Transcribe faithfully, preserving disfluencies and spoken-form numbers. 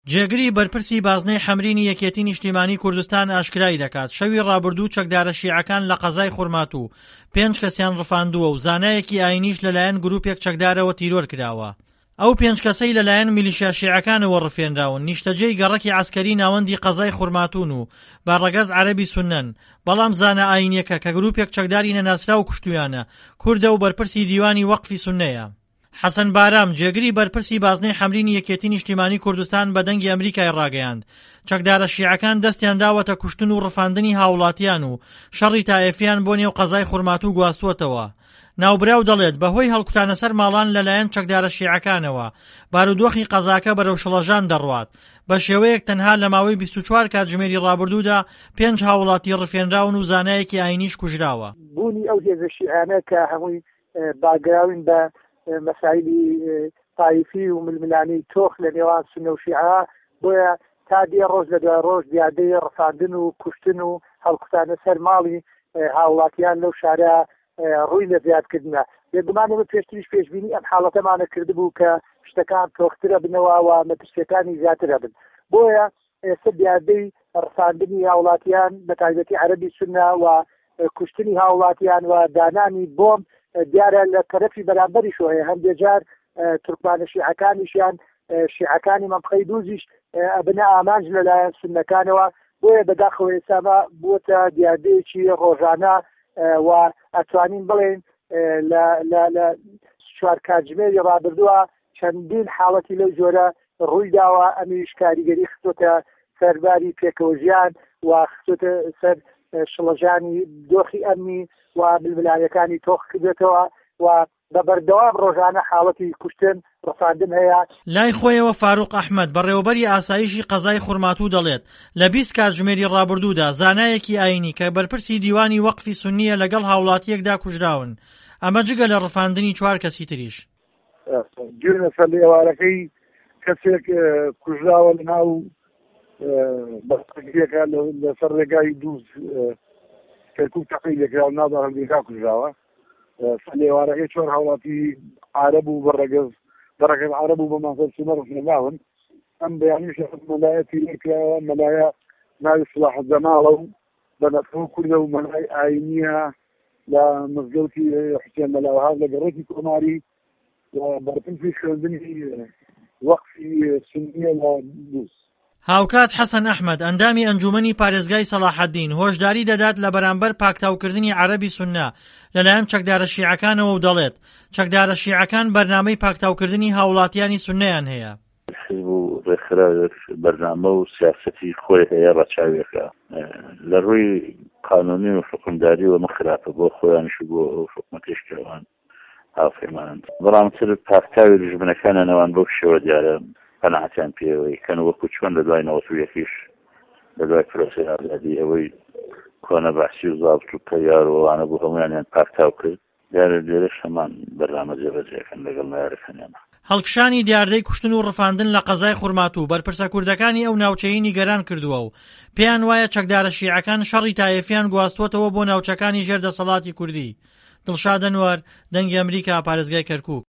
جێگری بەرپرسی بازنەی حەمرینی یەکێتی نیشتیمانی کوردستان ئاشکرای دەکات شەوی ڕابردوو چەکدارە شیعەکان لە قەزای خورمات و پێنج کەسیان ڕفاندووە و زانایەکی ئاینیش لەلایەن گروپێک چەکدارەوە تیرۆر کراوە. ئەو پێنج کەسەی لەلایەن میلیشیا شیعەکانەوە ڕفێنراون نیشتەجێی گەڕەکی عەسکەری ناوەندی قەزای خورماتون و باڕەگەز عەرەبی سوننەن، بەڵام زانە ئاینیەکە کە گروپێک چەکداری نەناسرا و کوشتویانە کوردە و بەرپرسی دیوانی وەقفی سوننەیە. حەسەن بارام جێگری بەرپرسی بازنەی حەمرینی یەکێتی نیشتیمانی کوردستان بە دەنگی ئەمریکای ڕاگەیاند چەکدارە شیعەکان دەستیان داوەتە کوشتن و ڕفاندنی هاوڵاتیان و شەڕی تایەفیان بۆ نێو قەزای خورمات و گواستووەتەوە. ناوبراو دەڵێت بەهۆی هەڵکوتانە سەر ماڵان لەلایەن چەکدارە شیعەکانەوە بارودۆخی قەزاکە بەرەو شڵەژان دەڕوات. بە شێوەیەک تەنها لە ماوەی بیست و چوار کاتژمێری ڕابردوودا پێنج هاوڵاتی ڕفێنراون و زانایەکی ئاینیش کوژراوە. بوونی ئەو هێزە شیعانە کە هەمووی باگراون بە مەسایلی تایفی و ململانی تۆخ لە نێوان سونە و شیعە بۆیە تا دێ ڕۆژ لە دوای ڕۆژ زیادەی ڕفاندن و کوشتن و هەڵکوتانە سەر ماڵی هاوڵاتیان لەو شارە ڕووی لە زیادکردنە. بێگومانەوە پێشتریش پێشبینی ئەم حاڵەتەمانە کردبوو کە شتەکان تۆخترە بنەوە و مەترسیەکانی زیاترە بن. بۆیە ئێستا زیادەی ڕفاندنی هاوڵاتیان بە تایبەتی عەرەبی سونە و کوشتنی هاوڵاتیان و دانانی بۆم دیارە لە تەرەفی بەرامبەریشەوە هەیە. هەندێک جار تورکمانە شیعەکانیشیان شیعەکانی مەمقەی دووزیش ئەبنە ئامانج لەلایەن سوننەکانەوە. بۆیە بەداخەوە ئێستا بووەتە دیاردەیەکی ڕۆژانە و ئەتوانین بڵێن لە چوار کاتژمێری ڕابردووە چەندین حاڵەتی لەو جۆرە ڕووی داوە. ئەمیش کاریگەری خستۆتە سەرباری پێکەوەژیان و خستۆتە سەر شڵەژانی دۆخی ئەمنی و ململانیەکانی تۆخ کردێتەوە و بە بەردەوام ڕۆژانە حاڵەتی کوشتن ڕفاندن هەیە. لای خۆیەوە فاروق ئەحمەد بەڕێوەبەری ئاسایشی قەزای خورماتوو دەڵێت لە بیست کاتژمێری ڕابردوودا زانایەکی ئاینی کە بەرپرسی دیوانی وەقفی سوننیە لەگەڵ هاوڵاتیەکدا کوژراون. ئەمە جگە لە ڕفاندنی چوار کەسی تریش. گوێنە سەر لێوارەکەی کەسێک کوژراوە لەناو بەسەکێکە لەسەر ڕێگای دووز کەرکوب تەقی لێکراوە ناو داهەندێکا کوژراوە. لێوارەکەی چۆن هاوڵاتی عارەب و بەڕێگەز بەڕێگەز عارەب و بە مانسەر سونە ڕفێنراون. ئەم بەیانیش مەلایەتی لێکراوە مەلایە ناوی سڵاح جەماڵە و بە نەفخۆ کوردە و مەلای ئاینیە لە مزگەوتی حوسێن مەلاوەهاب لە گەڕێکی کۆماری و بەرپرسی خوێندنی وەقفی سوننیە لە دووس. هاوکات حەسەن ئەحمەد ئەندامی ئەنجومەنی پارێزگای سەلاحەددین هۆشداری دەدات لە بەرامبەر پاکتاوکردنی عەرەبی سوننە لەلایەن چەکدارە شیعەکانەوە و دەڵێت چەکدارە شیعەکان بەرنامەی پاکتاوکردنی هاوڵاتیانی سوننەیان هەیە. حزب و ڕێکخراوێک بەرنامە و سیاسەتی خۆی هەیە ڕەچاوێکە لە ڕووی قانونی و حکومداریەوە مەخراپە بۆ خۆیانش و بۆ ئەو حکومەتیشکەوان هاوفێمانند. بەڵام تر پاکتاوی دژمنەکانە نەوان بۆ شێوە دیارە قەناعەتیان پێوەی کەن وەکو چۆن لە دوای نەوەت و یەکیش لە دوای پرۆسەی ئازادی ئەوەی کۆنە بەحسی و زابط و کەیار و ئەوانە بوو هەموویانیان پاکتاو کرد. دیارە لێرەش هەمان بەرنامە جێبەجێکەن لەگەڵ نایارەکانیانە. هەڵکشانی دیاردەی کوشتن و ڕفاندن لە قەزای خورماتوو بەرپرسە کوردەکانی ئەو ناوچەیی نیگەران کردووە و پێیان وایە چەکدارە شیعەکان شەڕی تایەفیان گواستووەتەوە بۆ ناوچەکانی ژێردەسەڵاتی کوردی. دڵشاد ئەنوەر، دەنگی ئەمریکا، پارێزگای کەرکووک.